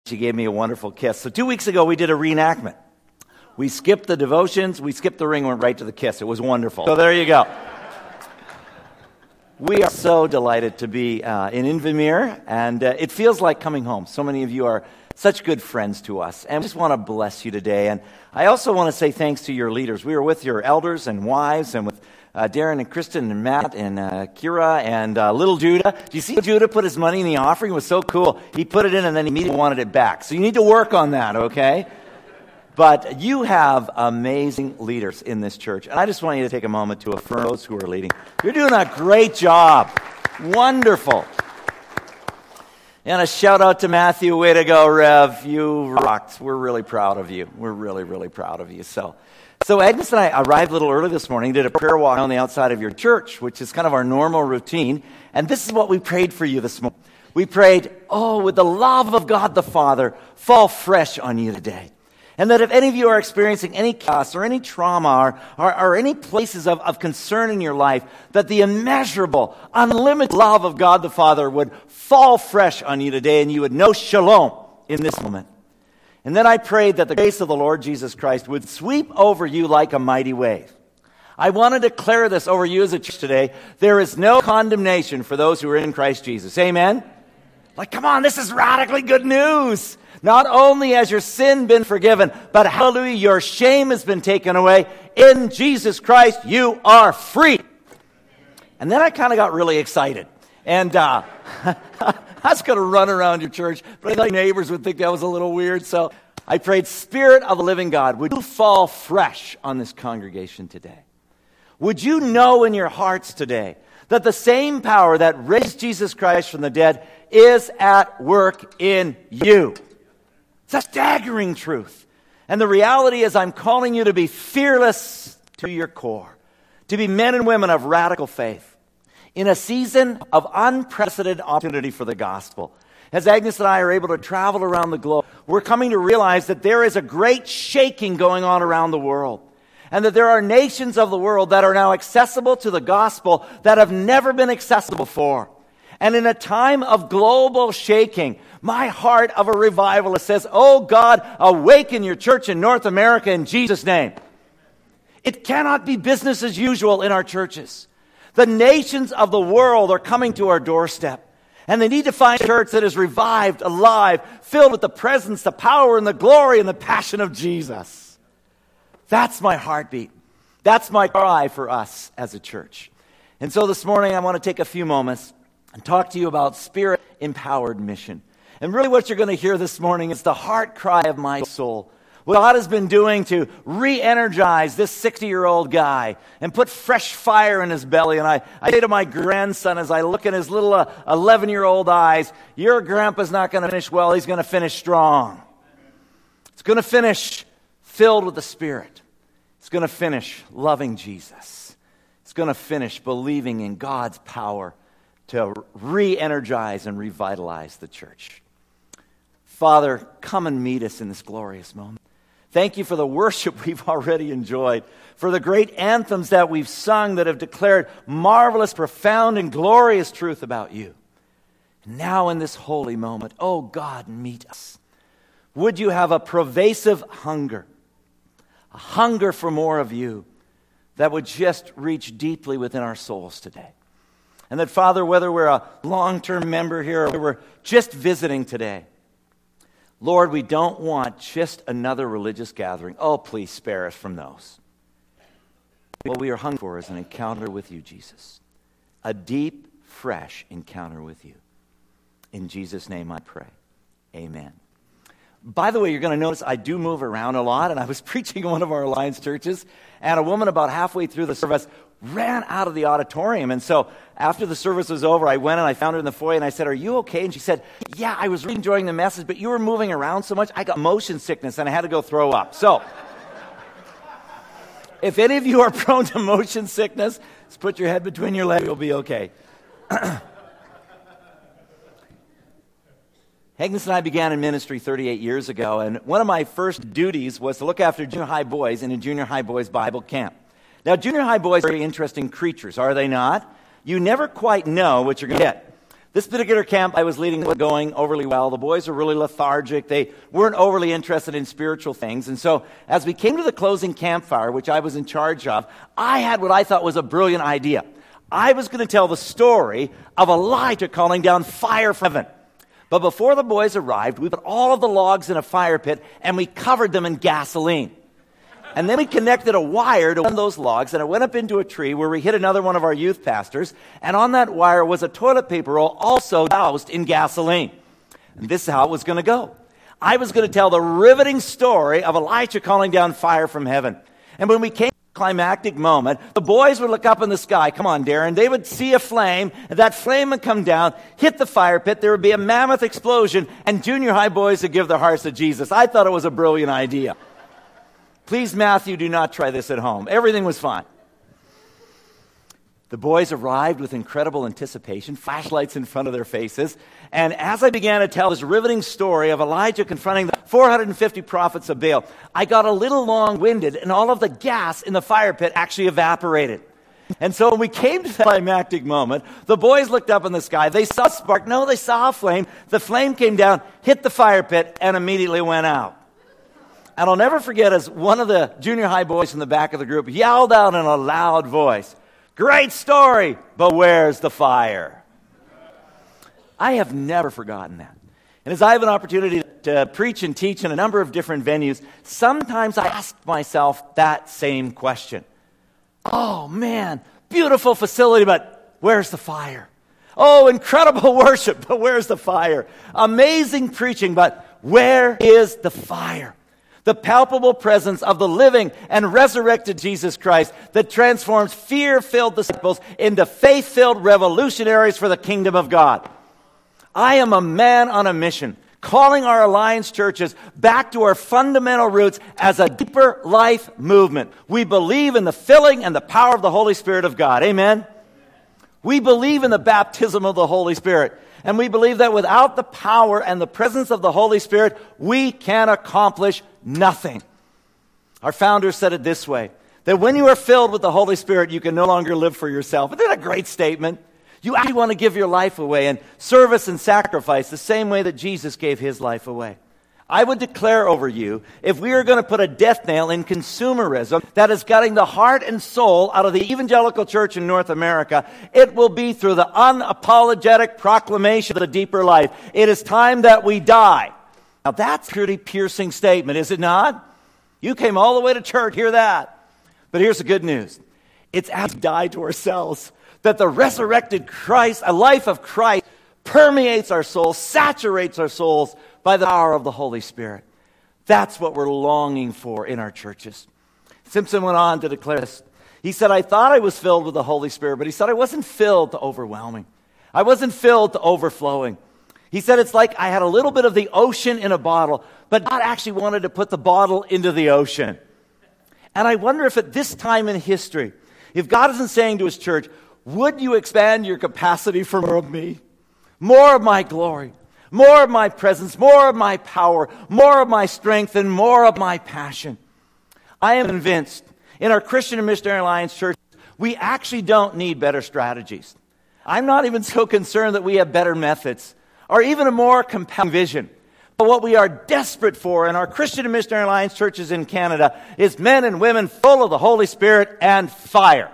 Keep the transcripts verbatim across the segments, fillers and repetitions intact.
She gave me a wonderful kiss. So two weeks ago, we did a reenactment. We skipped the devotions, we skipped the ring, went right to the kiss. It was wonderful. So there you go. We are so delighted to be uh, in Invermere, and uh, it feels like coming home. So many of you are such good friends to us, and we just want to bless you today. And I also want to say thanks to your leaders. We were with your elders and wives, and with uh, Darren and Kristen and Matt and uh, Kira and uh, little Judah. Do you see Judah put his money in the offering? It was so cool. He put it in, and then he immediately wanted it back. So you need to work on that, okay? But you have amazing leaders in this church. And I just want you to take a moment to affirm those who are leading. You're doing a great job. Wonderful. And a shout out to Matthew. Way to go, Rev. You rocked. We're really proud of you. We're really, really proud of you. So, so Agnes and I arrived a little early this morning, did a prayer walk on the outside of your church, which is kind of our normal routine. And this is what we prayed for you this morning. We prayed, oh, would the love of God the Father fall fresh on you today. And that if any of you are experiencing any chaos or any trauma or, or, or any places of, of concern in your life, that the immeasurable, unlimited love of God the Father would fall fresh on you today and you would know shalom in this moment. And then I prayed that the grace of the Lord Jesus Christ would sweep over you like a mighty wave. I want to declare this over you as a church today. There is no condemnation for those who are in Christ Jesus. Amen? Like, come on, this is radically good news. Not only has your sin been forgiven, but hallelujah, your shame has been taken away. In Jesus Christ, you are free. And then I kind of got really excited. And uh, I was going to run around your church, but I thought neighbors would think that was a little weird. So I prayed, Spirit of the living God, would you fall fresh on this congregation today? Would you know in your hearts today that the same power that raised Jesus Christ from the dead is at work in you? It's a staggering truth. And the reality is I'm calling you to be fearless to your core, to be men and women of radical faith in a season of unprecedented opportunity for the gospel. As Agnes and I are able to travel around the globe, we're coming to realize that there is a great shaking going on around the world, and that there are nations of the world that are now accessible to the gospel that have never been accessible before. And in a time of global shaking, my heart of a revivalist says, oh God, awaken your church in North America in Jesus' name. It cannot be business as usual in our churches. The nations of the world are coming to our doorstep. And they need to find a church that is revived, alive, filled with the presence, the power, and the glory, and the passion of Jesus. That's my heartbeat. That's my cry for us as a church. And so this morning I want to take a few moments and talk to you about Spirit-empowered mission. And really what you're going to hear this morning is the heart cry of my soul. What God has been doing to re-energize this sixty-year-old guy and put fresh fire in his belly. And I, I say to my grandson as I look in his little uh, eleven-year-old eyes, your grandpa's not going to finish well, he's going to finish strong. It's going to finish filled with the Spirit. It's going to finish loving Jesus. It's going to finish believing in God's power to re-energize and revitalize the church. Father, come and meet us in this glorious moment. Thank you for the worship we've already enjoyed, for the great anthems that we've sung that have declared marvelous, profound, and glorious truth about you. Now in this holy moment, oh God, meet us. Would you have a pervasive hunger, a hunger for more of you that would just reach deeply within our souls today. And that, Father, whether we're a long-term member here or we're just visiting today, Lord, we don't want just another religious gathering. Oh, please spare us from those. What we are hungry for is an encounter with you, Jesus. A deep, fresh encounter with you. In Jesus' name I pray. Amen. By the way, you're going to notice I do move around a lot, and I was preaching in one of our Alliance churches, and a woman about halfway through the service ran out of the auditorium. And so after the service was over, I went and I found her in the foyer, and I said, are you okay? And she said, yeah, I was really enjoying the message, but you were moving around so much, I got motion sickness, and I had to go throw up. So if any of you are prone to motion sickness, just put your head between your legs, you'll be okay. Agnes and I began in ministry thirty-eight years ago, and one of my first duties was to look after junior high boys in a junior high boys Bible camp. Now, junior high boys are very interesting creatures, are they not? You never quite know what you're going to get. This particular camp I was leading was going overly well. The boys were really lethargic. They weren't overly interested in spiritual things. And so as we came to the closing campfire, which I was in charge of, I had what I thought was a brilliant idea. I was going to tell the story of Elijah calling down fire from heaven. But before the boys arrived, we put all of the logs in a fire pit and we covered them in gasoline. And then we connected a wire to one of those logs, and it went up into a tree where we hit another one of our youth pastors, and on that wire was a toilet paper roll also doused in gasoline. And this is how it was going to go. I was going to tell the riveting story of Elijah calling down fire from heaven. And when we came to the climactic moment, the boys would look up in the sky. Come on, Darren. They would see a flame, and that flame would come down, hit the fire pit. There would be a mammoth explosion, and junior high boys would give their hearts to Jesus. I thought it was a brilliant idea. Please, Matthew, do not try this at home. Everything was fine. The boys arrived with incredible anticipation, flashlights in front of their faces. And as I began to tell this riveting story of Elijah confronting the four hundred fifty prophets of Baal, I got a little long-winded, and all of the gas in the fire pit actually evaporated. And so when we came to that climactic moment, the boys looked up in the sky. They saw a spark. No, they saw a flame. The flame came down, hit the fire pit, and immediately went out. And I'll never forget as one of the junior high boys in the back of the group yelled out in a loud voice, "Great story, but where's the fire?" I have never forgotten that. And as I have an opportunity to preach and teach in a number of different venues, sometimes I ask myself that same question. Oh man, beautiful facility, but where's the fire? Oh, incredible worship, but where's the fire? Amazing preaching, but where is the fire? The palpable presence of the living and resurrected Jesus Christ that transforms fear-filled disciples into faith-filled revolutionaries for the kingdom of God. I am a man on a mission, calling our Alliance churches back to our fundamental roots as a deeper life movement. We believe in the filling and the power of the Holy Spirit of God. Amen? We believe in the baptism of the Holy Spirit. And we believe that without the power and the presence of the Holy Spirit, we can accomplish nothing. Our founder said it this way, that when you are filled with the Holy Spirit, you can no longer live for yourself. Isn't that a great statement? You actually want to give your life away and service and sacrifice the same way that Jesus gave his life away. I would declare over you, if we are going to put a death nail in consumerism that is gutting the heart and soul out of the evangelical church in North America, it will be through the unapologetic proclamation of the deeper life. It is time that we die. Now that's a pretty piercing statement, is it not? You came all the way to church, hear that. But here's the good news. It's as we die to ourselves that the resurrected Christ, a life of Christ, permeates our souls, saturates our souls by the power of the Holy Spirit. That's what we're longing for in our churches. Simpson went on to declare this. He said, I thought I was filled with the Holy Spirit, but he said I wasn't filled to overwhelming. I wasn't filled to overflowing. He said it's like I had a little bit of the ocean in a bottle, but God actually wanted to put the bottle into the ocean. And I wonder if at this time in history, if God isn't saying to his church, would you expand your capacity for more of me? More of my glory, more of my presence, more of my power, more of my strength, and more of my passion. I am convinced in our Christian and Missionary Alliance church, we actually don't need better strategies. I'm not even so concerned that we have better methods or even a more compelling vision. But what we are desperate for in our Christian and Missionary Alliance churches in Canada is men and women full of the Holy Spirit and fire.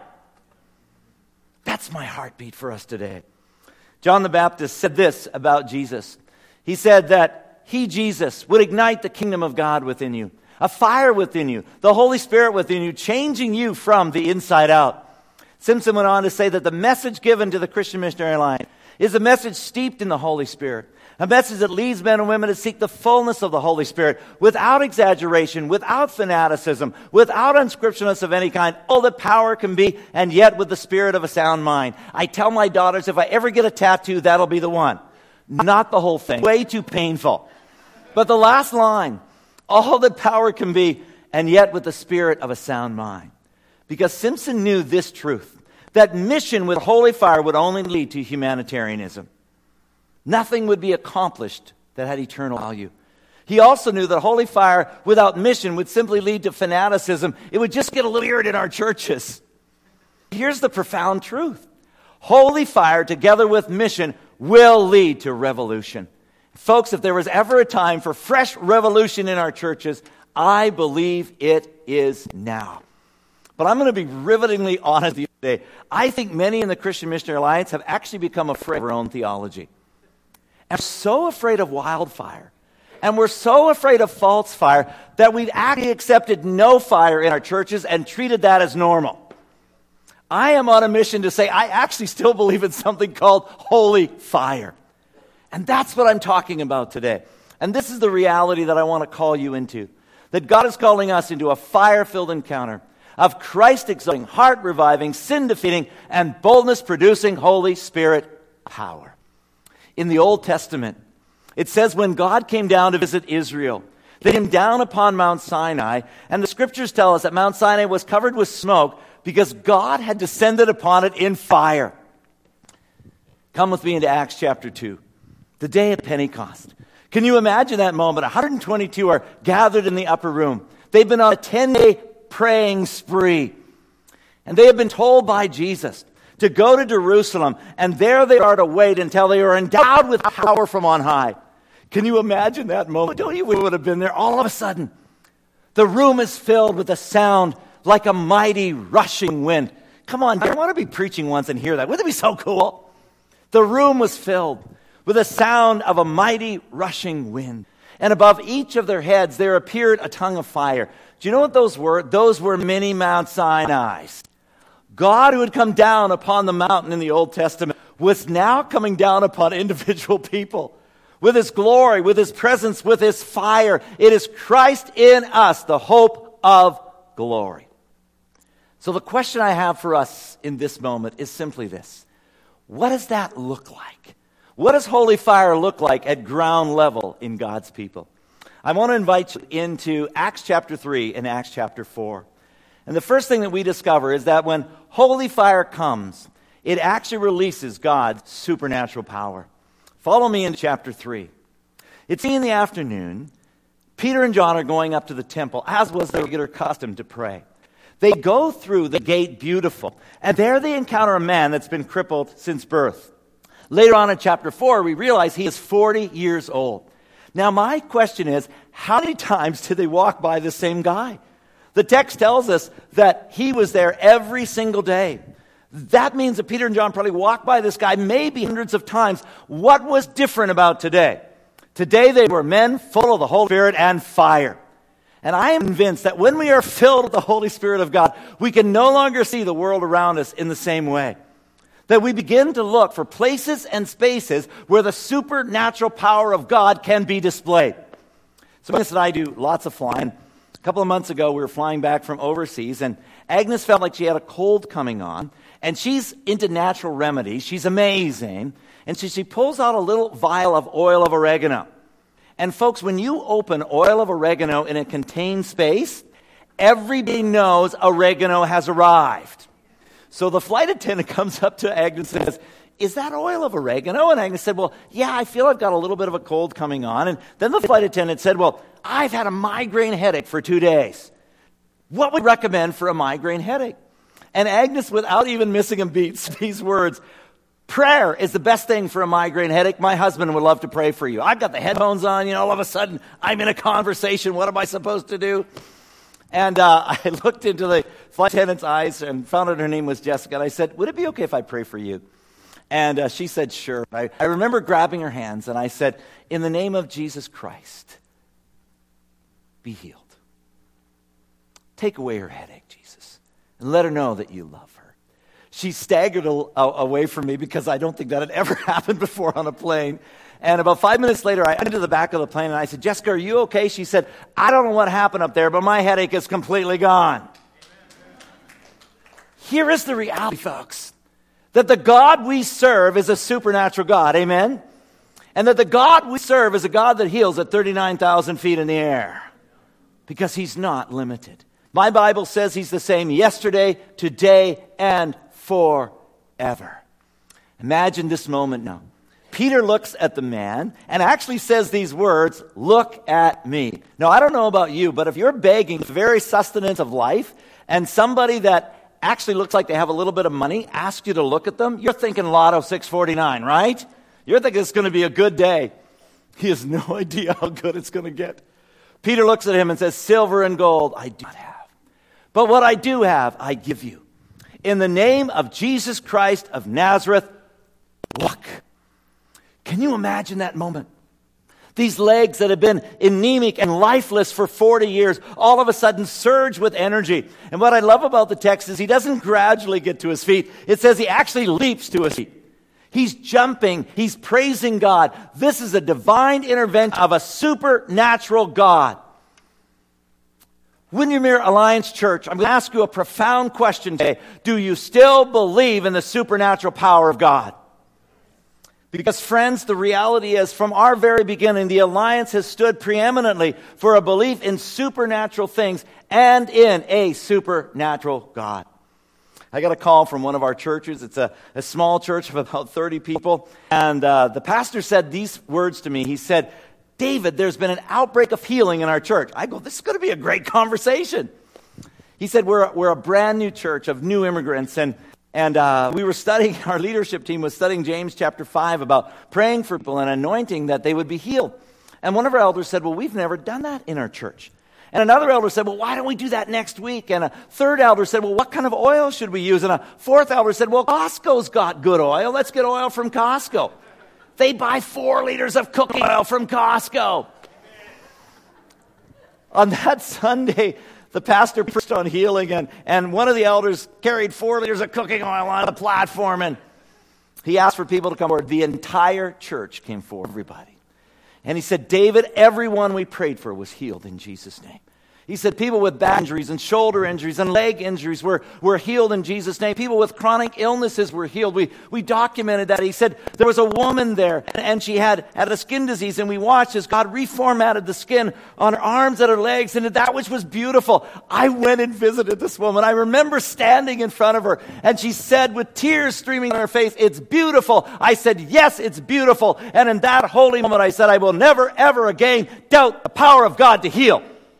That's my heartbeat for us today. John the Baptist said this about Jesus. He said that he, Jesus, would ignite the kingdom of God within you, a fire within you, the Holy Spirit within you, changing you from the inside out. Simpson went on to say that the message given to the Christian Missionary Alliance is a message steeped in the Holy Spirit, a message that leads men and women to seek the fullness of the Holy Spirit without exaggeration, without fanaticism, without unscripturalness of any kind. All that power can be, and yet with the spirit of a sound mind. I tell my daughters, if I ever get a tattoo, that'll be the one. Not the whole thing. Way too painful. But the last line, all that power can be, and yet with the spirit of a sound mind. Because Simpson knew this truth, that mission with holy fire would only lead to humanitarianism. Nothing would be accomplished that had eternal value. He also knew that holy fire without mission would simply lead to fanaticism. It would just get a little weird in our churches. Here's the profound truth. Holy fire together with mission will lead to revolution. Folks, if there was ever a time for fresh revolution in our churches, I believe it is now. But I'm going to be rivetingly honest with you today. I think many in the Christian Missionary Alliance have actually become afraid of our own theology. And we're so afraid of wildfire, and we're so afraid of false fire, that we've actually accepted no fire in our churches and treated that as normal. I am on a mission to say I actually still believe in something called holy fire. And that's what I'm talking about today. And this is the reality that I want to call you into. That God is calling us into a fire-filled encounter of Christ-exalting, heart-reviving, sin-defeating, and boldness-producing Holy Spirit power. In the Old Testament, it says when God came down to visit Israel, they came down upon Mount Sinai, and the scriptures tell us that Mount Sinai was covered with smoke because God had descended upon it in fire. Come with me into Acts chapter two, the day of Pentecost. Can you imagine that moment? one hundred twenty-two are gathered in the upper room. They've been on a ten-day praying spree. And they have been told by Jesus to go to Jerusalem, and there they are to wait until they are endowed with power from on high. Can you imagine that moment? Don't you wish we would have been there? All of a sudden, the room is filled with a sound like a mighty rushing wind. Come on, I want to be preaching once and hear that. Wouldn't it be so cool? The room was filled with a sound of a mighty rushing wind. And above each of their heads there appeared a tongue of fire. Do you know what those were? Those were many Mount Sinai's. God, who had come down upon the mountain in the Old Testament, was now coming down upon individual people with his glory, with his presence, with his fire. It is Christ in us, the hope of glory. So the question I have for us in this moment is simply this. What does that look like? What does holy fire look like at ground level in God's people? I want to invite you into Acts chapter three and Acts chapter four. And the first thing that we discover is that when holy fire comes, it actually releases God's supernatural power. Follow me into chapter three. It's in the afternoon. Peter and John are going up to the temple, as was their regular custom, to pray. They go through the gate Beautiful, and there they encounter a man that's been crippled since birth. Later on in chapter four, we realize he is forty years old. Now, my question is, how many times did they walk by the same guy? The text tells us that he was there every single day. That means that Peter and John probably walked by this guy maybe hundreds of times. What was different about today? Today they were men full of the Holy Spirit and fire. And I am convinced that when we are filled with the Holy Spirit of God, we can no longer see the world around us in the same way. That we begin to look for places and spaces where the supernatural power of God can be displayed. So Agnes and I do lots of flying. A couple of months ago, we were flying back from overseas, and Agnes felt like she had a cold coming on, and she's into natural remedies. She's amazing. And so she pulls out a little vial of oil of oregano. And folks, when you open oil of oregano in a contained space, everybody knows oregano has arrived. So the flight attendant comes up to Agnes and says, "Is that oil of oregano?" And Agnes said, "Well, yeah, I feel I've got a little bit of a cold coming on." And then the flight attendant said, "Well, I've had a migraine headache for two days. What would you recommend for a migraine headache?" And Agnes, without even missing a beat, said these words, "Prayer is the best thing for a migraine headache. My husband would love to pray for you." I've got the headphones on, you know, all of a sudden I'm in a conversation. What am I supposed to do? And uh, I looked into the flight attendant's eyes and found out her name was Jessica. And I said, "Would it be okay if I pray for you?" And uh, she said, "Sure." I, I remember grabbing her hands and I said, "In the name of Jesus Christ, be healed. Take away her headache, Jesus, and let her know that you love her." She staggered a, a, away from me because I don't think that had ever happened before on a plane. And about five minutes later, I went into the back of the plane and I said, "Jessica, are you okay?" She said, "I don't know what happened up there, but my headache is completely gone." Amen. Here is the reality, folks, that the God we serve is a supernatural God. Amen? And that the God we serve is a God that heals at thirty-nine thousand feet in the air because he's not limited. My Bible says he's the same yesterday, today, and forever. Imagine this moment now. Peter looks at the man and actually says these words, "Look at me." Now, I don't know about you, but if you're begging the very sustenance of life and somebody that actually looks like they have a little bit of money asks you to look at them, you're thinking Lotto six forty-nine, right? You're thinking it's going to be a good day. He has no idea how good it's going to get. Peter looks at him and says, silver and gold I do not have, but what I do have, I give you. In the name of Jesus Christ of Nazareth, walk. Can you imagine that moment? These legs that have been anemic and lifeless for forty years, all of a sudden surge with energy. And what I love about the text is he doesn't gradually get to his feet. It says he actually leaps to his feet. He's jumping. He's praising God. This is a divine intervention of a supernatural God. Windermere Alliance Church, I'm going to ask you a profound question today. Do you still believe in the supernatural power of God? Because, friends, the reality is, from our very beginning, the Alliance has stood preeminently for a belief in supernatural things and in a supernatural God. I got a call from one of our churches. It's a, a small church of about thirty people. And uh, the pastor said these words to me. He said, David, there's been an outbreak of healing in our church. I go, this is going to be a great conversation. He said, we're, we're a brand new church of new immigrants, and And uh, we were studying, our leadership team was studying James chapter five about praying for people and anointing that they would be healed. And one of our elders said, well, we've never done that in our church. And another elder said, well, why don't we do that next week? And a third elder said, well, what kind of oil should we use? And a fourth elder said, well, Costco's got good oil. Let's get oil from Costco. They buy four liters of cooking oil from Costco. On that Sunday, the pastor preached on healing, and, and one of the elders carried four liters of cooking oil on the platform, and he asked for people to come forward. The entire church came forward, everybody. And he said, David, everyone we prayed for was healed in Jesus' name. He said people with back injuries and shoulder injuries and leg injuries were, were healed in Jesus' name. People with chronic illnesses were healed. We, we documented that. He said there was a woman there, and she had, had a skin disease, and we watched as God reformatted the skin on her arms and her legs, and that which was beautiful. I went and visited this woman. I remember standing in front of her, and she said with tears streaming on her face, it's beautiful. I said, yes, it's beautiful. And in that holy moment, I said, I will never, ever again doubt the power of God to heal.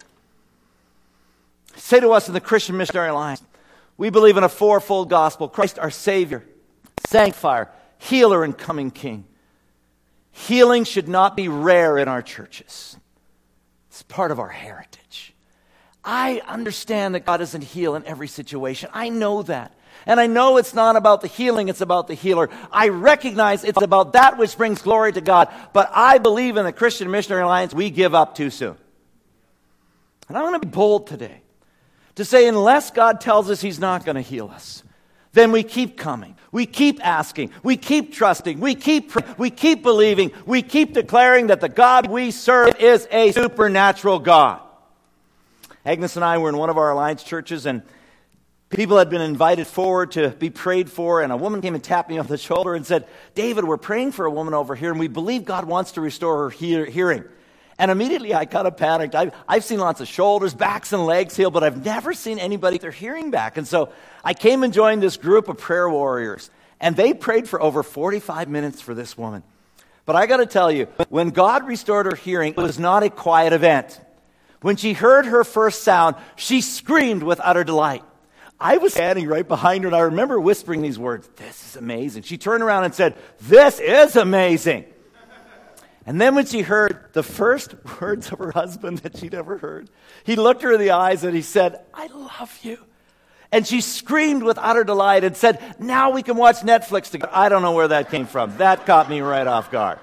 Say to us in the Christian Missionary Alliance, we believe in a fourfold gospel. Christ our Savior, sanctifier, healer, and coming King. Healing should not be rare in our churches. It's part of our heritage. I understand that God doesn't heal in every situation. I know that. And I know it's not about the healing, it's about the healer. I recognize it's about that which brings glory to God. But I believe in the Christian Missionary Alliance, we give up too soon. And I want to be bold today to say, unless God tells us He's not going to heal us, then we keep coming. We keep asking. We keep trusting. We keep we keep believing. We keep declaring that the God we serve is a supernatural God. Agnes and I were in one of our Alliance churches, and people had been invited forward to be prayed for, and a woman came and tapped me on the shoulder and said, David, we're praying for a woman over here, and we believe God wants to restore her hear- hearing. And immediately I kind of panicked. I've, I've seen lots of shoulders, backs, and legs healed, but I've never seen anybody get their hearing back. And so I came and joined this group of prayer warriors, and they prayed for over forty-five minutes for this woman. But I got to tell you, when God restored her hearing, it was not a quiet event. When she heard her first sound, she screamed with utter delight. I was standing right behind her, and I remember whispering these words, this is amazing. She turned around and said, this is amazing. And then when she heard the first words of her husband that she'd ever heard, he looked her in the eyes and he said, I love you. And she screamed with utter delight and said, now we can watch Netflix together. I don't know where that came from. That caught me right off guard.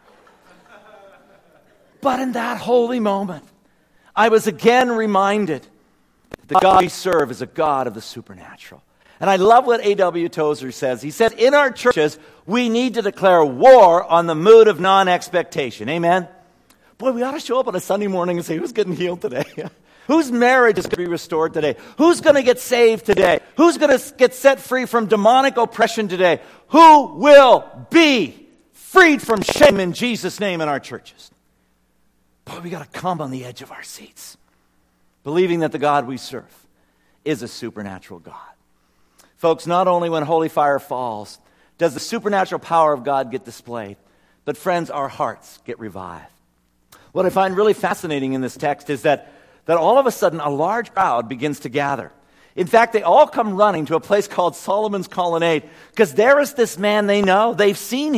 But in that holy moment, I was again reminded that the God we serve is a God of the supernatural. And I love what A W Tozer says. He says, in our churches, we need to declare war on the mood of non-expectation. Amen? Boy, we ought to show up on a Sunday morning and say, who's getting healed today? Whose marriage is going to be restored today? Who's going to get saved today? Who's going to get set free from demonic oppression today? Who will be freed from shame in Jesus' name in our churches? Boy, we got to come on the edge of our seats, believing that the God we serve is a supernatural God. Folks, not only when holy fire falls does the supernatural power of God get displayed, but friends, our hearts get revived. What I find really fascinating in this text is that, that all of a sudden a large crowd begins to gather. In fact, they all come running to a place called Solomon's Colonnade because there is this man they know. They've seen him.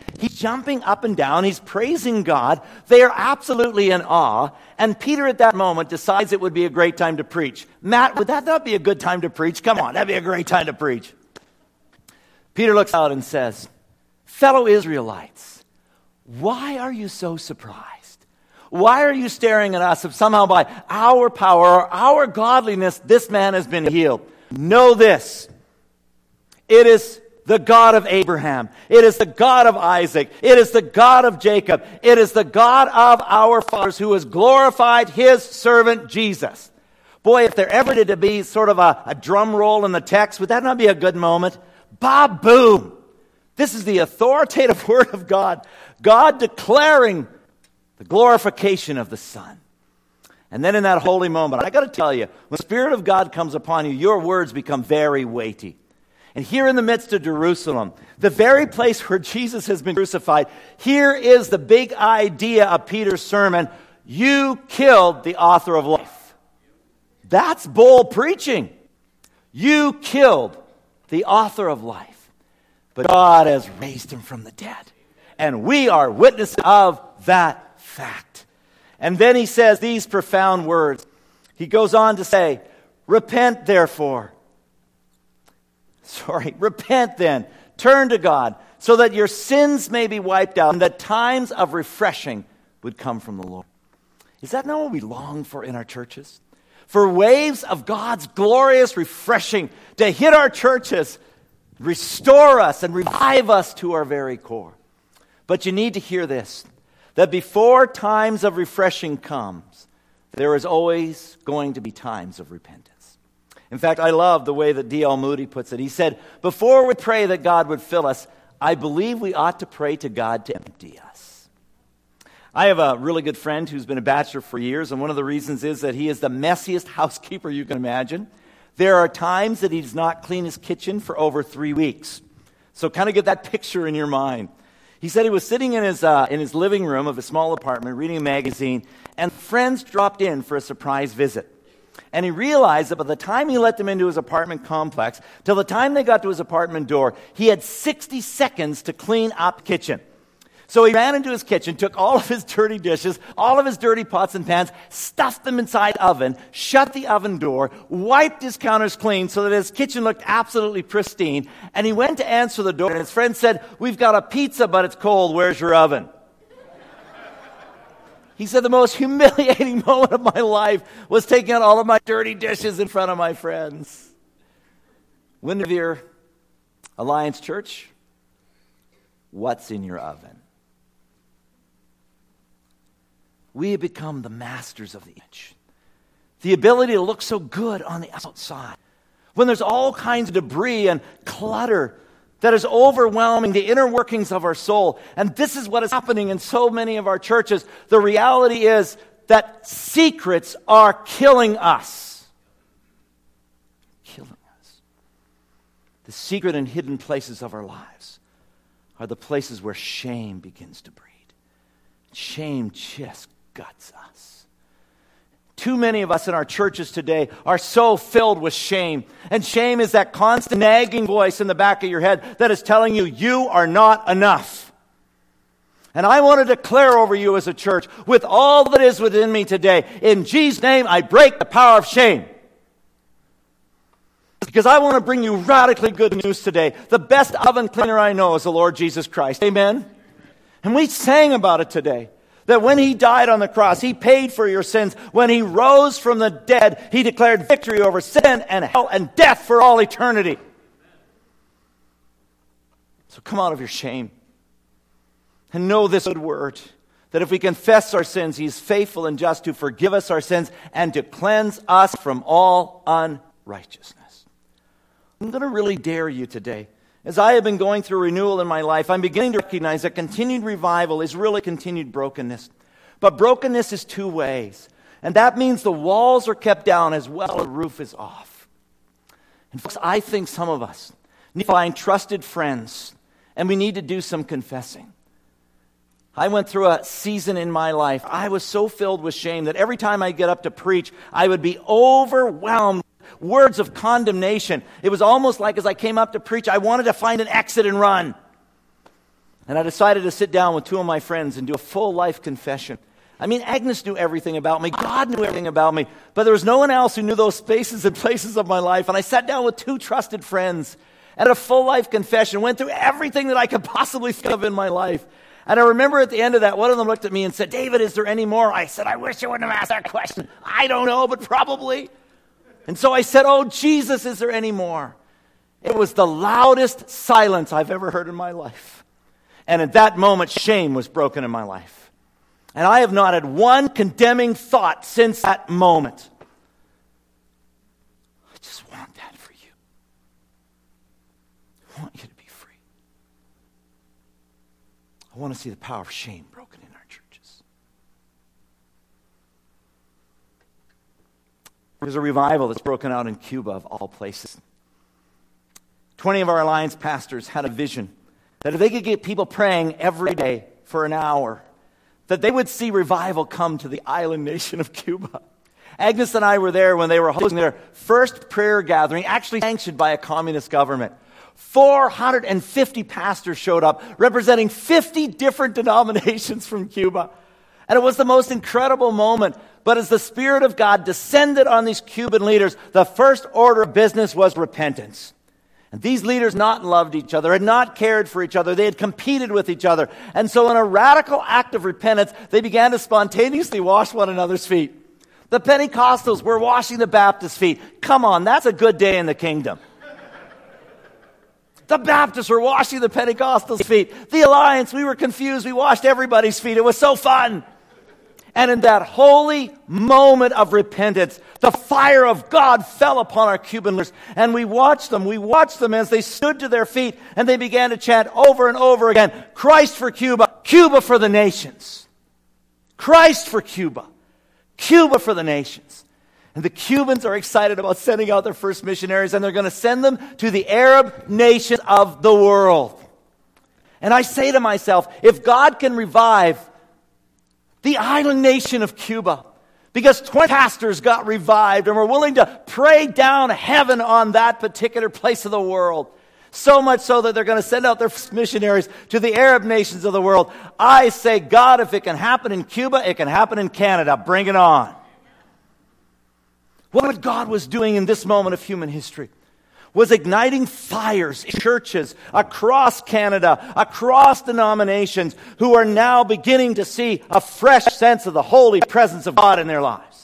He's jumping up and down. He's praising God. They are absolutely in awe. And Peter at that moment decides it would be a great time to preach. Matt, would that not be a good time to preach? Come on, that'd be a great time to preach. Peter looks out and says, fellow Israelites, why are you so surprised? Why are you staring at us if somehow by our power or our godliness this man has been healed? Know this. It is the God of Abraham. It is the God of Isaac. It is the God of Jacob. It is the God of our fathers who has glorified his servant Jesus. Boy, if there ever did to be sort of a, a drum roll in the text, would that not be a good moment? Ba-boom! This is the authoritative word of God. God declaring the glorification of the Son. And then in that holy moment, I got to tell you, when the Spirit of God comes upon you, your words become very weighty. And here in the midst of Jerusalem, the very place where Jesus has been crucified, here is the big idea of Peter's sermon. You killed the author of life. That's bold preaching. You killed the author of life. But God has raised him from the dead. And we are witnesses of that fact. And then he says these profound words. He goes on to say, repent therefore. Sorry, repent then. Turn to God so that your sins may be wiped out and that times of refreshing would come from the Lord. Is that not what we long for in our churches? For waves of God's glorious refreshing to hit our churches, restore us and revive us to our very core. But you need to hear this, that before times of refreshing comes, there is always going to be times of repentance. In fact, I love the way that D L Moody puts it. He said, before we pray that God would fill us, I believe we ought to pray to God to empty us. I have a really good friend who's been a bachelor for years, and one of the reasons is that he is the messiest housekeeper you can imagine. There are times that he does not clean his kitchen for over three weeks. So kind of get that picture in your mind. He said he was sitting in his uh, in his living room of a small apartment reading a magazine, and friends dropped in for a surprise visit. And he realized that by the time he let them into his apartment complex, till the time they got to his apartment door, he had sixty seconds to clean up the kitchen. So he ran into his kitchen, took all of his dirty dishes, all of his dirty pots and pans, stuffed them inside the oven, shut the oven door, wiped his counters clean so that his kitchen looked absolutely pristine. And he went to answer the door, and his friend said, we've got a pizza, but it's cold. Where's your oven? He said, the most humiliating moment of my life was taking out all of my dirty dishes in front of my friends. Windermere Alliance Church, what's in your oven? We have become the masters of the image. The ability to look so good on the outside. When there's all kinds of debris and clutter that is overwhelming the inner workings of our soul. And this is what is happening in so many of our churches. The reality is that secrets are killing us. Killing us. The secret and hidden places of our lives are the places where shame begins to breed. Shame just guts us. Too many of us in our churches today are so filled with shame. And shame is that constant nagging voice in the back of your head that is telling you, you are not enough. And I want to declare over you as a church, with all that is within me today, in Jesus' name, I break the power of shame. Because I want to bring you radically good news today. The best oven cleaner I know is the Lord Jesus Christ. Amen? And we sang about it today. That when he died on the cross, he paid for your sins. When he rose from the dead, he declared victory over sin and hell and death for all eternity. So come out of your shame. And know this good word, that if we confess our sins, he is faithful and just to forgive us our sins and to cleanse us from all unrighteousness. I'm going to really dare you today. As I have been going through renewal in my life, I'm beginning to recognize that continued revival is really continued brokenness. But brokenness is two ways. And that means the walls are kept down as well as the roof is off. And folks, I think some of us need to find trusted friends, and we need to do some confessing. I went through a season in my life. I was so filled with shame that every time I get up to preach, I would be overwhelmed. Words of condemnation. It was almost like as I came up to preach, I wanted to find an exit and run. And I decided to sit down with two of my friends and do a full life confession. I mean, Agnes knew everything about me. God knew everything about me. But there was no one else who knew those spaces and places of my life. And I sat down with two trusted friends and had a full life confession, went through everything that I could possibly think of in my life. And I remember at the end of that, one of them looked at me and said, "David, is there any more?" I said, "I wish you wouldn't have asked that question. I don't know, but probably." And so I said, "Oh, Jesus, is there any more?" It was the loudest silence I've ever heard in my life. And at that moment, shame was broken in my life. And I have not had one condemning thought since that moment. I just want that for you. I want you to be free. I want to see the power of shame broken in our churches. There's a revival that's broken out in Cuba, of all places. Twenty of our Alliance pastors had a vision that if they could get people praying every day for an hour, that they would see revival come to the island nation of Cuba. Agnes and I were there when they were hosting their first prayer gathering, actually sanctioned by a communist government. four hundred fifty pastors showed up, representing fifty different denominations from Cuba. And it was the most incredible moment. But as the Spirit of God descended on these Cuban leaders, the first order of business was repentance. And these leaders not loved each other, had not cared for each other. They had competed with each other. And so in a radical act of repentance, they began to spontaneously wash one another's feet. The Pentecostals were washing the Baptists' feet. Come on, that's a good day in the kingdom. The Baptists were washing the Pentecostals' feet. The Alliance, we were confused. We washed everybody's feet. It was so fun. And in that holy moment of repentance, the fire of God fell upon our Cuban leaders. And we watched them. We watched them as they stood to their feet and they began to chant over and over again, "Christ for Cuba, Cuba for the nations. Christ for Cuba, Cuba for the nations." And the Cubans are excited about sending out their first missionaries, and they're going to send them to the Arab nations of the world. And I say to myself, if God can revive the island nation of Cuba, because twenty pastors got revived and were willing to pray down heaven on that particular place of the world, so much so that they're going to send out their missionaries to the Arab nations of the world. I say, God, if it can happen in Cuba, it can happen in Canada. Bring it on. What God was doing in this moment of human history was igniting fires in churches across Canada, across denominations, who are now beginning to see a fresh sense of the holy presence of God in their lives.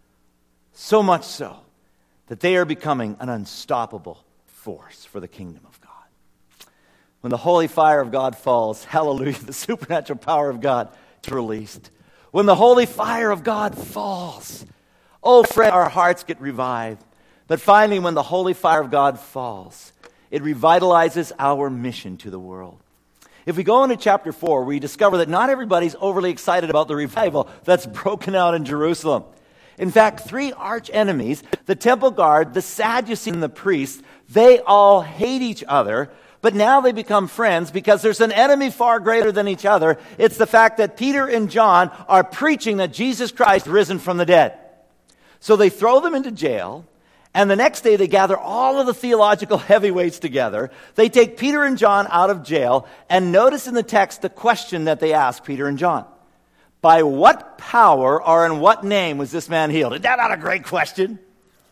So much so that they are becoming an unstoppable force for the kingdom of God. When the holy fire of God falls, hallelujah, the supernatural power of God is released. When the holy fire of God falls, oh friend, our hearts get revived. But finally, when the holy fire of God falls, it revitalizes our mission to the world. If we go into chapter four, we discover that not everybody's overly excited about the revival that's broken out in Jerusalem. In fact, three arch enemies, the temple guard, the Sadducees, and the priests, they all hate each other, but now they become friends because there's an enemy far greater than each other. It's the fact that Peter and John are preaching that Jesus Christ risen from the dead. So they throw them into jail. And the next day, they gather all of the theological heavyweights together. They take Peter and John out of jail. And notice in the text the question that they ask Peter and John. By what power or in what name was this man healed? Is that not a great question?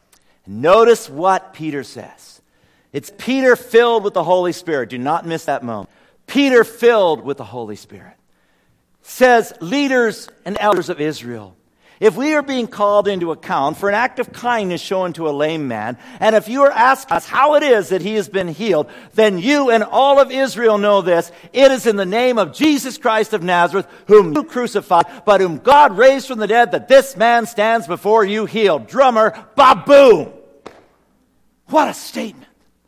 Notice what Peter says. It's Peter filled with the Holy Spirit. Do not miss that moment. Peter filled with the Holy Spirit. Says, leaders and elders of Israel, if we are being called into account for an act of kindness shown to a lame man, and if you are asking us how it is that he has been healed, then you and all of Israel know this. It is in the name of Jesus Christ of Nazareth, whom you crucified, but whom God raised from the dead, that this man stands before you healed. Drummer, ba-boom! What a statement.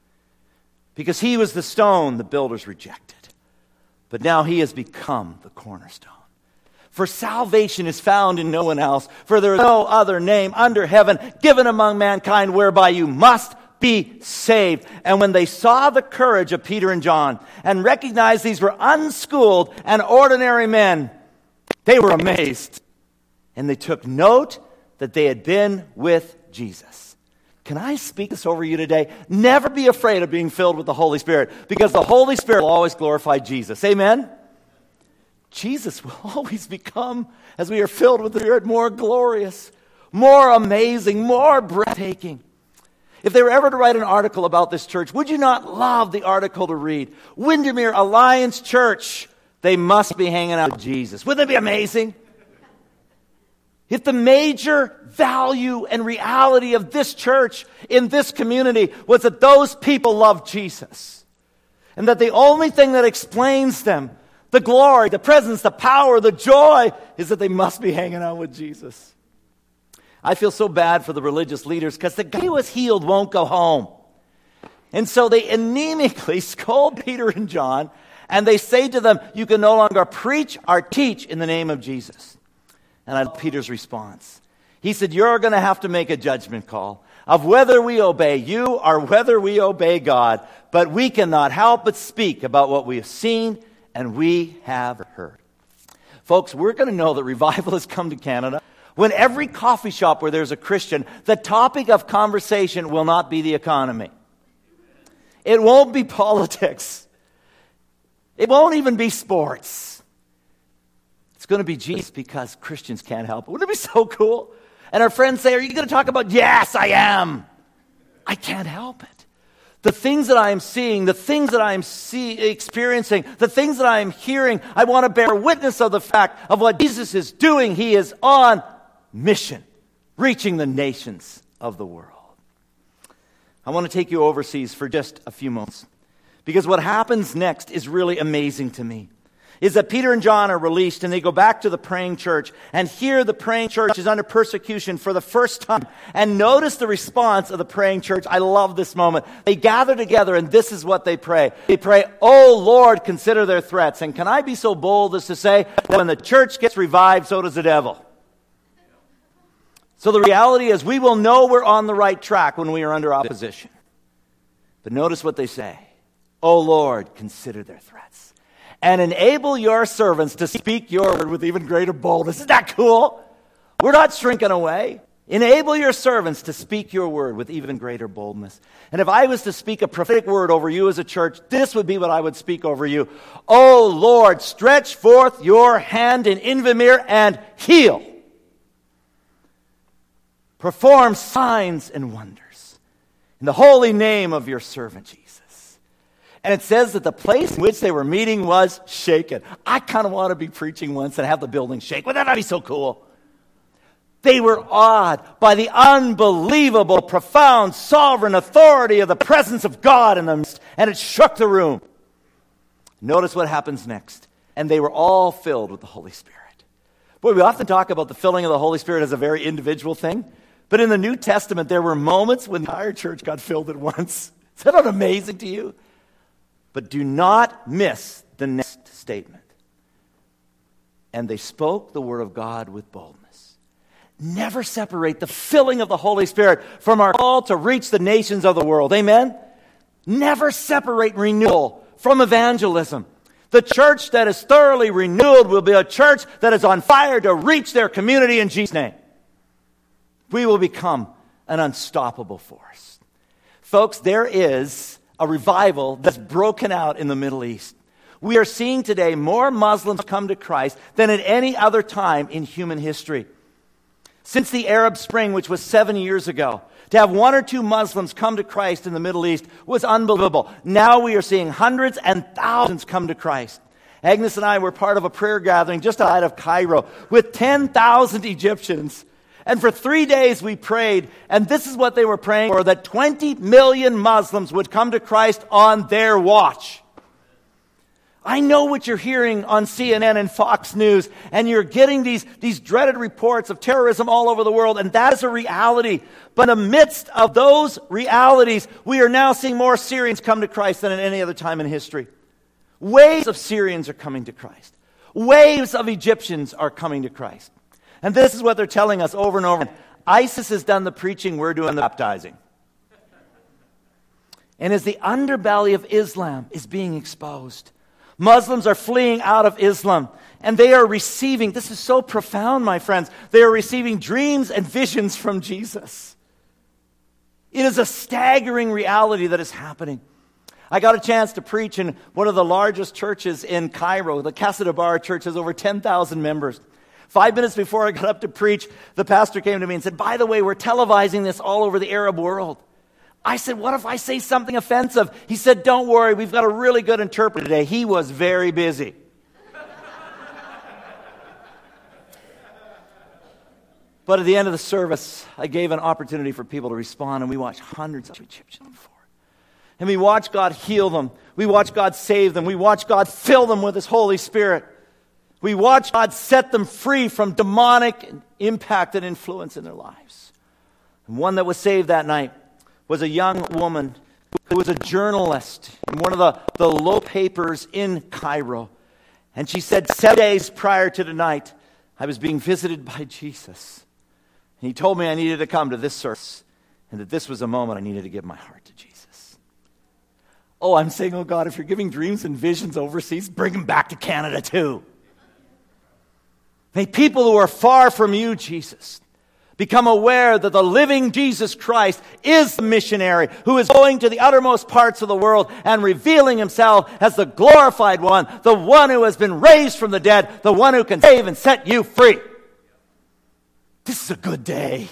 Because he was the stone the builders rejected. But now he has become the cornerstone. For salvation is found in no one else. For there is no other name under heaven given among mankind whereby you must be saved. And when they saw the courage of Peter and John and recognized these were unschooled and ordinary men, they were amazed. And they took note that they had been with Jesus. can I speak this over you today? Never be afraid of being filled with the Holy Spirit, because the Holy Spirit will always glorify Jesus. Amen? Jesus will always become, as we are filled with the Spirit, more glorious, more amazing, more breathtaking. If they were ever to write an article about this church, would you not love the article to read? Windermere Alliance Church, they must be hanging out with Jesus. Wouldn't that be amazing? If the major value and reality of this church in this community was that those people love Jesus, and that the only thing that explains them, the glory, the presence, the power, the joy, is that they must be hanging out with Jesus. I feel so bad for the religious leaders, because the guy who was healed won't go home. And so they anemically scold Peter and John, and they say to them, you can no longer preach or teach in the name of Jesus. And I love Peter's response. He said, you're going to have to make a judgment call of whether we obey you or whether we obey God. But we cannot help but speak about what we have seen and we have heard. Folks, we're going to know that revival has come to Canada when every coffee shop where there's a Christian, the topic of conversation will not be the economy. It won't be politics. It won't even be sports. It's going to be Jesus, because Christians can't help it. Wouldn't it be so cool? And our friends say, are you going to talk about, yes, I am. I can't help it. The things that I am seeing, the things that I am see, experiencing, the things that I am hearing, I want to bear witness of the fact of what Jesus is doing. He is on mission, reaching the nations of the world. I want to take you overseas for just a few moments, because what happens next is really amazing to me. Is that Peter and John are released, and they go back to the praying church, and here the praying church is under persecution for the first time. And notice the response of the praying church. I love this moment. They gather together, and this is what they pray. They pray, oh Lord, consider their threats. And can I be so bold as to say that when the church gets revived, so does the devil? So the reality is, we will know we're on the right track when we are under opposition. But notice what they say. Oh Lord, consider their threats, and enable your servants to speak your word with even greater boldness. Isn't that cool? We're not shrinking away. Enable your servants to speak your word with even greater boldness. And if I was to speak a prophetic word over you as a church, this would be what I would speak over you. Oh Lord, stretch forth your hand in Invermere and heal. Perform signs and wonders in the holy name of your servant Jesus. And it says that the place in which they were meeting was shaken. I kind of want to be preaching once and have the building shake. Wouldn't that be so cool? They were awed by the unbelievable, profound, sovereign authority of the presence of God in them, and it shook the room. Notice what happens next. And they were all filled with the Holy Spirit. Boy, we often talk about the filling of the Holy Spirit as a very individual thing. But in the New Testament, there were moments when the entire church got filled at once. Is that not amazing to you? But do not miss the next statement. And they spoke the word of God with boldness. Never separate the filling of the Holy Spirit from our call to reach the nations of the world. Amen? Never separate renewal from evangelism. The church that is thoroughly renewed will be a church that is on fire to reach their community in Jesus' name. We will become an unstoppable force. Folks, there is a revival that's broken out in the Middle East. We are seeing today more Muslims come to Christ than at any other time in human history. Since the Arab Spring, which was seven years ago, to have one or two Muslims come to Christ in the Middle East was unbelievable. Now we are seeing hundreds and thousands come to Christ. Agnes and I were part of a prayer gathering just outside of Cairo with ten thousand Egyptians. And for three days we prayed, and this is what they were praying for, that twenty million Muslims would come to Christ on their watch. I know what you're hearing on C N N and Fox News, and you're getting these, these dreaded reports of terrorism all over the world, and that is a reality. But in the midst of those realities, we are now seeing more Syrians come to Christ than at any other time in history. Waves of Syrians are coming to Christ. Waves of Egyptians are coming to Christ. And this is what they're telling us over and over again. ISIS has done the preaching, we're doing the baptizing. And as the underbelly of Islam is being exposed, Muslims are fleeing out of Islam, and they are receiving, this is so profound, my friends, they are receiving dreams and visions from Jesus. It is a staggering reality that is happening. I got a chance to preach in one of the largest churches in Cairo. The Casa de Bar church has over ten thousand members. Five minutes before I got up to preach, the pastor came to me and said, by the way, we're televising this all over the Arab world. I said, what if I say something offensive? He said, don't worry, we've got a really good interpreter today. He was very busy. But at the end of the service, I gave an opportunity for people to respond, and we watched hundreds of Egyptians before. And we watched God heal them. We watched God save them. We watched God fill them with His Holy Spirit. We watched God set them free from demonic impact and influence in their lives. And one that was saved that night was a young woman who was a journalist in one of the, the low papers in Cairo. And she said, seven days prior to tonight, I was being visited by Jesus. And He told me I needed to come to this service and that this was a moment I needed to give my heart to Jesus. Oh, I'm saying, oh God, if you're giving dreams and visions overseas, bring them back to Canada too. May people who are far from you, Jesus, become aware that the living Jesus Christ is the missionary who is going to the uttermost parts of the world and revealing Himself as the glorified one, the one who has been raised from the dead, the one who can save and set you free. This is a good day.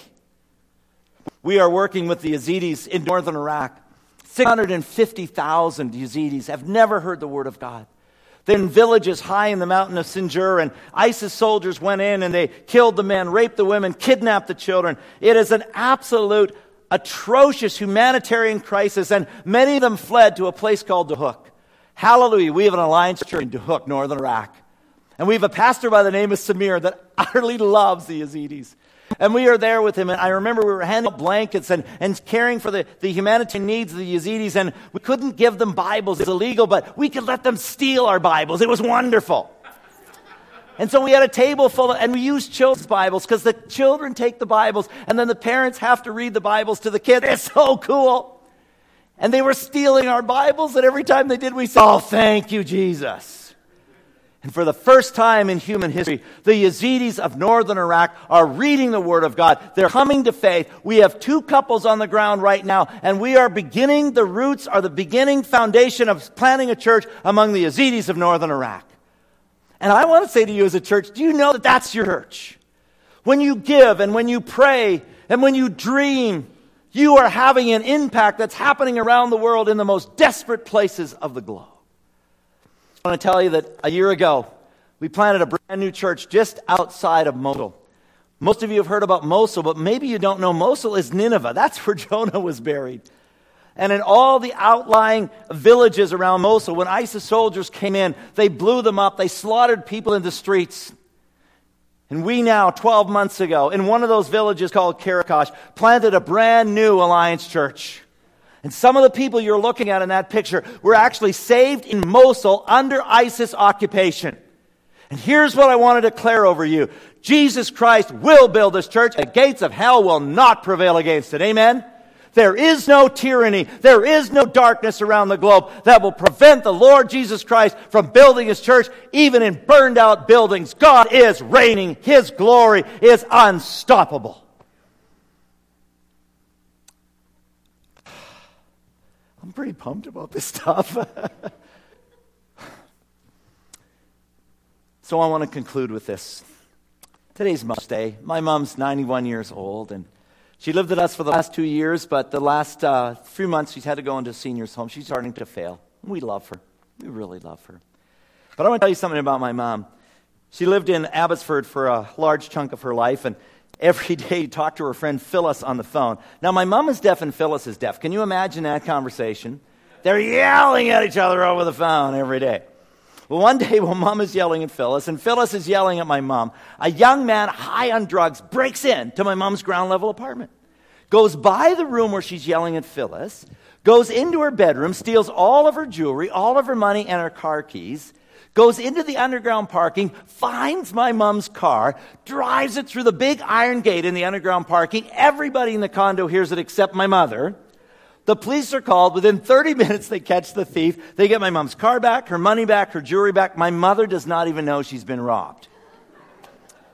We are working with the Yazidis in northern Iraq. six hundred fifty thousand Yazidis have never heard the word of God. They're in villages high in the mountain of Sinjar, and ISIS soldiers went in and they killed the men, raped the women, kidnapped the children. It is an absolute atrocious humanitarian crisis, and many of them fled to a place called Duhok. Hallelujah, we have an alliance church in Duhok, northern Iraq. And we have a pastor by the name of Samir that utterly loves the Yazidis. And we are there with him, and I remember we were handing out blankets and, and caring for the, the humanitarian needs of the Yazidis, and we couldn't give them Bibles. It's illegal, but we could let them steal our Bibles. It was wonderful. And so we had a table full of, and we used children's Bibles, because the children take the Bibles, and then the parents have to read the Bibles to the kids. It's so cool. And they were stealing our Bibles, and every time they did, we said, oh, thank you, Jesus. And for the first time in human history, the Yazidis of northern Iraq are reading the Word of God. They're coming to faith. We have two couples on the ground right now, and we are beginning, the roots are the beginning foundation of planting a church among the Yazidis of northern Iraq. And I want to say to you as a church, do you know that that's your church? When you give and when you pray and when you dream, you are having an impact that's happening around the world in the most desperate places of the globe. I want to tell you that a year ago, we planted a brand new church just outside of Mosul. Most of you have heard about Mosul, but maybe you don't know Mosul is Nineveh. That's where Jonah was buried. And in all the outlying villages around Mosul, when ISIS soldiers came in, they blew them up. They slaughtered people in the streets. And we now, twelve months ago, in one of those villages called Karakash, planted a brand new Alliance Church. And some of the people you're looking at in that picture were actually saved in Mosul under ISIS occupation. And here's what I want to declare over you. Jesus Christ will build this church. The gates of hell will not prevail against it. Amen? There is no tyranny. There is no darkness around the globe that will prevent the Lord Jesus Christ from building His church, even in burned out buildings. God is reigning. His glory is unstoppable. I'm pretty pumped about this stuff. So I want to conclude with this. Today's Mother's Day. My mom's ninety-one years old, and she lived with us for the last two years, but the last uh, few months she's had to go into a senior's home. She's starting to fail. We love her. We really love her. But I want to tell you something about my mom. She lived in Abbotsford for a large chunk of her life, and every day talked to her friend Phyllis on the phone. Now, my mom is deaf and Phyllis is deaf. Can you imagine that conversation? They're yelling at each other over the phone every day. Well, one day while mom is yelling at Phyllis, and Phyllis is yelling at my mom, a young man high on drugs breaks in to my mom's ground level apartment, goes by the room where she's yelling at Phyllis, goes into her bedroom, steals all of her jewelry, all of her money, and her car keys, goes into the underground parking, finds my mom's car, drives it through the big iron gate in the underground parking. Everybody in the condo hears it except my mother. The police are called. Within thirty minutes, they catch the thief. They get my mom's car back, her money back, her jewelry back. My mother does not even know she's been robbed.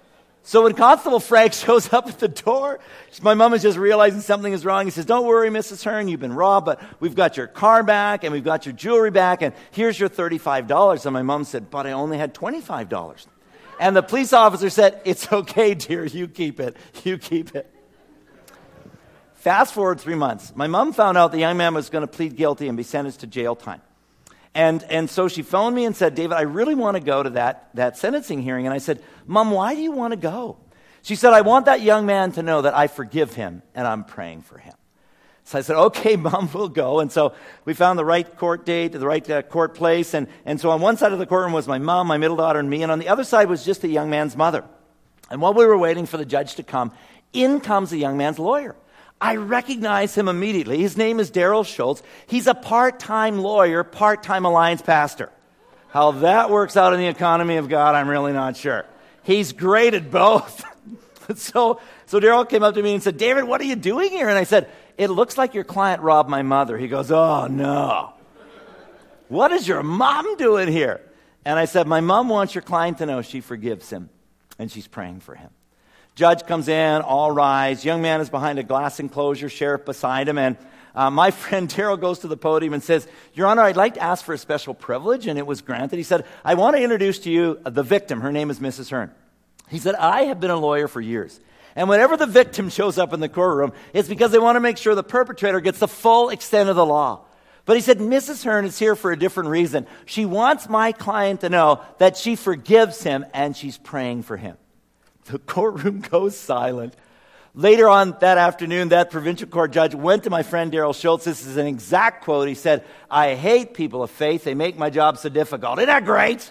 So when Constable Frank shows up at the door, my mom is just realizing something is wrong. He says, don't worry, Missus Hearn, you've been robbed, but we've got your car back and we've got your jewelry back, and here's your thirty-five dollars. And my mom said, but I only had twenty-five dollars. And the police officer said, it's okay, dear, you keep it, you keep it. Fast forward three months. My mom found out the young man was going to plead guilty and be sentenced to jail time. And and so she phoned me and said, David, I really want to go to that, that sentencing hearing. And I said, Mom, why do you want to go? She said, I want that young man to know that I forgive him and I'm praying for him. So I said, okay, Mom, we'll go. And so we found the right court date, the right uh, court place. And, and so on one side of the courtroom was my mom, my middle daughter, and me. And on the other side was just the young man's mother. And while we were waiting for the judge to come, in comes the young man's lawyer. I recognize him immediately. His name is Daryl Schultz. He's a part-time lawyer, part-time Alliance pastor. How that works out in the economy of God, I'm really not sure. He's great at both. so so Daryl came up to me and said, David, what are you doing here? And I said, it looks like your client robbed my mother. He goes, oh, no. What is your mom doing here? And I said, my mom wants your client to know she forgives him, and she's praying for him. Judge comes in, all rise. Young man is behind a glass enclosure, sheriff beside him. And uh, my friend Daryl goes to the podium and says, Your Honor, I'd like to ask for a special privilege. And it was granted. He said, I want to introduce to you the victim. Her name is Missus Hearn. He said, I have been a lawyer for years. And whenever the victim shows up in the courtroom, it's because they want to make sure the perpetrator gets the full extent of the law. But he said, Missus Hearn is here for a different reason. She wants my client to know that she forgives him and she's praying for him. The courtroom goes silent. Later on that afternoon, that provincial court judge went to my friend Daryl Schultz. This is an exact quote. He said, I hate people of faith. They make my job so difficult. Isn't that great?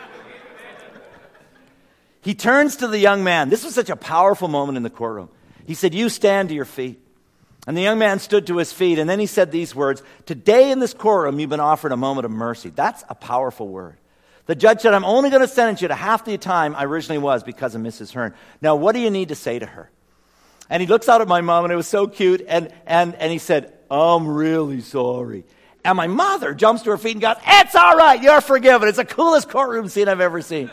He turns to the young man. This was such a powerful moment in the courtroom. He said, you stand to your feet. And the young man stood to his feet. And then he said these words, today in this courtroom, you've been offered a moment of mercy. That's a powerful word. The judge said, I'm only going to sentence you to half the time I originally was because of Missus Hearn. Now, what do you need to say to her? And he looks out at my mom, and it was so cute, and, and, and he said, I'm really sorry. And my mother jumps to her feet and goes, it's all right, you're forgiven. It's the coolest courtroom scene I've ever seen.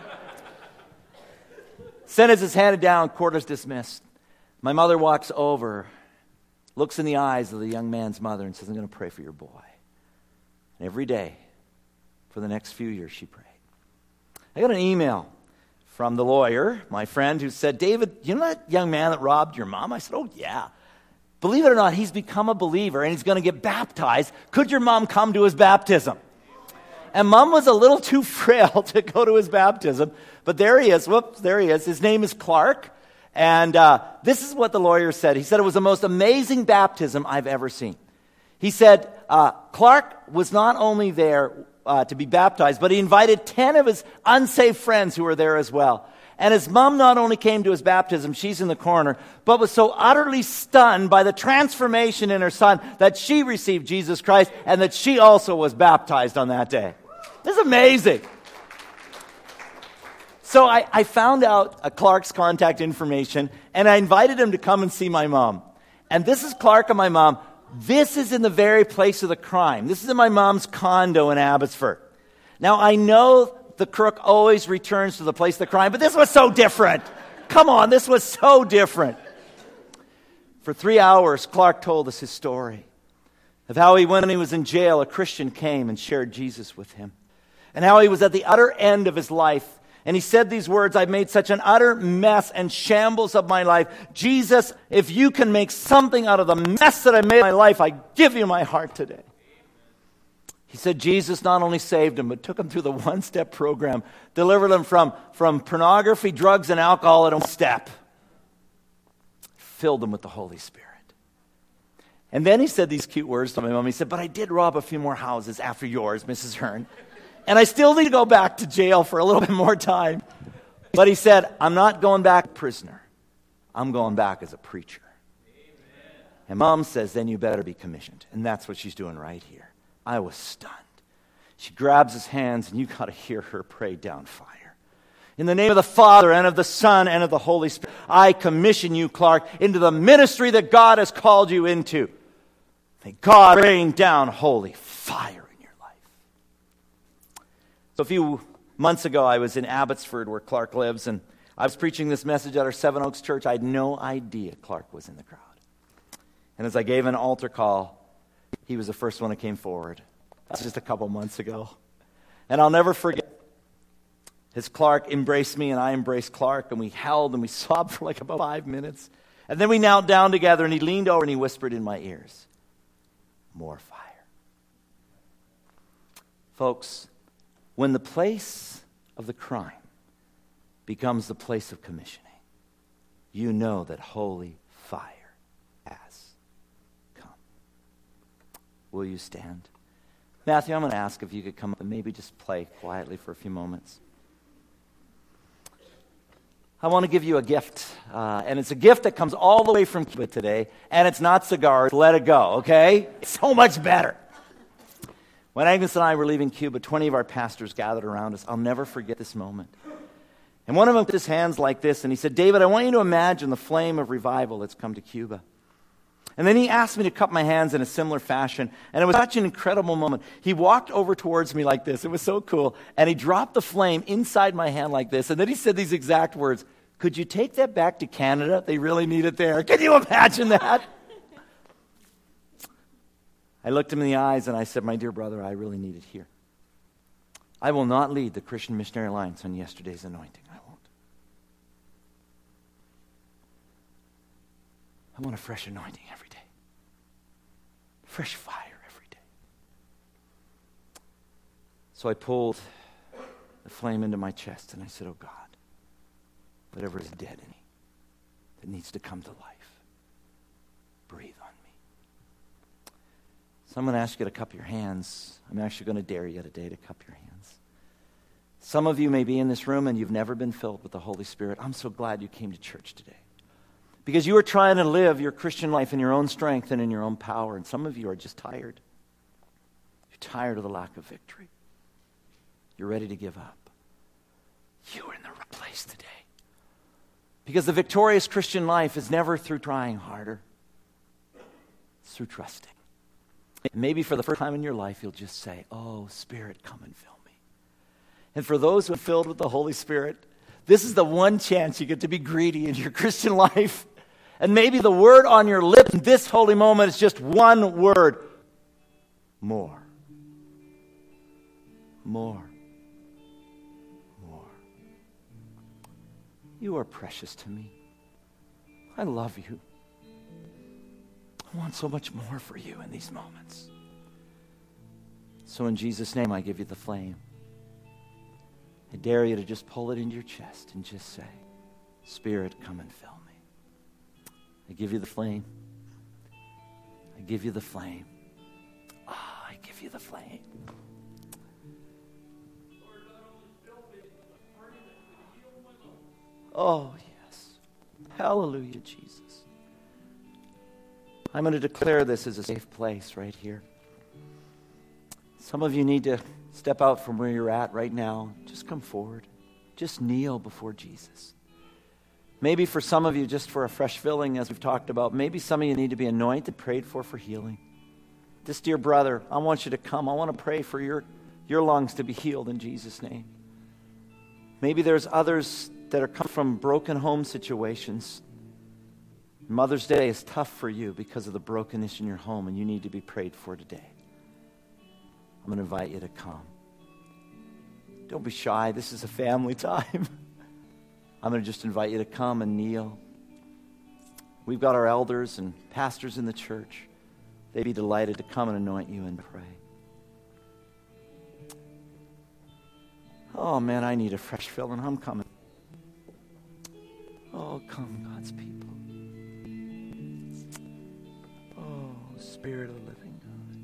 Sentence is handed down, court is dismissed. My mother walks over, looks in the eyes of the young man's mother, and says, I'm going to pray for your boy. And every day, for the next few years, she prayed. I got an email from the lawyer, my friend, who said, David, you know that young man that robbed your mom? I said, oh, yeah. Believe it or not, he's become a believer, and he's going to get baptized. Could your mom come to his baptism? And mom was a little too frail to go to his baptism, but there he is. Whoops, there he is. His name is Clark, and uh, this is what the lawyer said. He said it was the most amazing baptism I've ever seen. He said uh, Clark was not only there Uh, to be baptized, but he invited ten of his unsaved friends who were there as well. And his mom not only came to his baptism, she's in the corner, but was so utterly stunned by the transformation in her son that she received Jesus Christ and that she also was baptized on that day. This is amazing. So I, I found out uh, Clark's contact information, and I invited him to come and see my mom. And this is Clark and my mom. This is in the very place of the crime. This is in my mom's condo in Abbotsford. Now, I know the crook always returns to the place of the crime, but this was so different. Come on, this was so different. For three hours, Clark told us his story of how he, when he was in jail, a Christian came and shared Jesus with him, and how he was at the utter end of his life. And he said these words, I've made such an utter mess and shambles of my life. Jesus, if you can make something out of the mess that I made in my life, I give you my heart today. He said Jesus not only saved him, but took him through the one-step program, delivered him from, from pornography, drugs, and alcohol at one step, filled him with the Holy Spirit. And then he said these cute words to my mom. He said, but I did rob a few more houses after yours, Missus Hearn. And I still need to go back to jail for a little bit more time. But he said, I'm not going back prisoner. I'm going back as a preacher. Amen. And mom says, then you better be commissioned. And that's what she's doing right here. I was stunned. She grabs his hands, and you got to hear her pray down fire. In the name of the Father, and of the Son, and of the Holy Spirit, I commission you, Clark, into the ministry that God has called you into. May God rain down holy fire. So a few months ago, I was in Abbotsford, where Clark lives, and I was preaching this message at our Seven Oaks church. I had no idea Clark was in the crowd. And as I gave an altar call, he was the first one that came forward. That's just a couple months ago. And I'll never forget, as Clark embraced me and I embraced Clark, and we held and we sobbed for like about five minutes. And then we knelt down together, and he leaned over and he whispered in my ears, "More fire." Folks, when the place of the crime becomes the place of commissioning, you know that holy fire has come. Will you stand? Matthew, I'm going to ask if you could come up and maybe just play quietly for a few moments. I want to give you a gift, uh, and it's a gift that comes all the way from Cuba today, and it's not cigars. Let it go, okay? It's so much better. When Agnes and I were leaving Cuba, twenty of our pastors gathered around us. I'll never forget this moment. And one of them put his hands like this, and he said, "David, I want you to imagine the flame of revival that's come to Cuba." And then he asked me to cup my hands in a similar fashion, and it was such an incredible moment. He walked over towards me like this. It was so cool. And he dropped the flame inside my hand like this, and then he said these exact words, "Could you take that back to Canada? They really need it there." Can you imagine that? I looked him in the eyes and I said, "My dear brother, I really need it here. I will not lead the Christian Missionary Alliance on yesterday's anointing. I won't. I want a fresh anointing every day. Fresh fire every day." So I pulled the flame into my chest and I said, "Oh God, whatever is dead in me that needs to come to life, breathe on me." So I'm going to ask you to cup your hands. I'm actually going to dare you today to cup your hands. Some of you may be in this room and you've never been filled with the Holy Spirit. I'm so glad you came to church today, because you are trying to live your Christian life in your own strength and in your own power. And some of you are just tired. You're tired of the lack of victory. You're ready to give up. You are in the right place today. Because the victorious Christian life is never through trying harder. It's through trusting. And maybe for the first time in your life, you'll just say, "Oh, Spirit, come and fill me." And for those who are filled with the Holy Spirit, this is the one chance you get to be greedy in your Christian life. And maybe the word on your lips in this holy moment is just one word: more. More. More. You are precious to me. I love you. I want so much more for you in these moments. So in Jesus' name, I give you the flame. I dare you to just pull it into your chest and just say, "Spirit, come and fill me." I give you the flame. I give you the flame. Ah, I give you the flame. Oh, yes. Hallelujah, Jesus. I'm going to declare this as a safe place right here. Some of you need to step out from where you're at right now. Just come forward. Just kneel before Jesus. Maybe for some of you, just for a fresh filling, as we've talked about. Maybe some of you need to be anointed, prayed for for healing. This dear brother, I want you to come. I want to pray for your, your lungs to be healed in Jesus' name. Maybe there's others that are coming from broken home situations. Mother's Day is tough for you because of the brokenness in your home, and you need to be prayed for today. I'm going to invite you to come. Don't be shy. This is a family time. I'm going to just invite you to come and kneel. We've got our elders and pastors in the church. They'd be delighted to come and anoint you and pray. Oh, man, I need a fresh filling. I'm coming. Oh, come, God's people. Oh, Spirit of the living God.